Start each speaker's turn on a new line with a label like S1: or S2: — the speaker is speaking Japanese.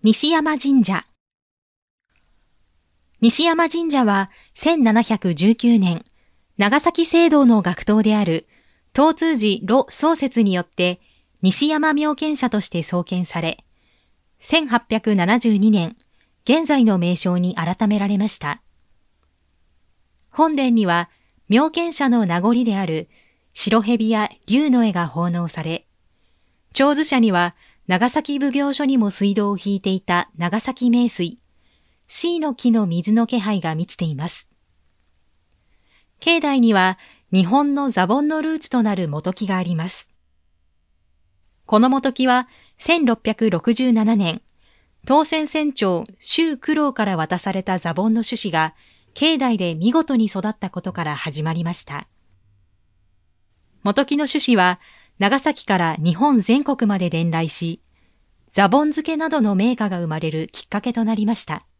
S1: 西山神社。西山神社は1719年、長崎聖堂の学頭である東通寺盧宗節によって西山妙見社として創建され、1872年、現在の名称に改められました。本殿には妙見社の名残である白蛇や竜の絵が奉納され、長寿社には長崎奉行所にも水道を引いていた長崎名水、椎の木の水の気配が満ちています。境内には日本の座盆のルーツとなる元木があります。この元木は1667年、当選船長周九郎から渡された座盆の種子が境内で見事に育ったことから始まりました。元木の種子は長崎から日本全国まで伝来し、座盆漬けなどの銘菓が生まれるきっかけとなりました。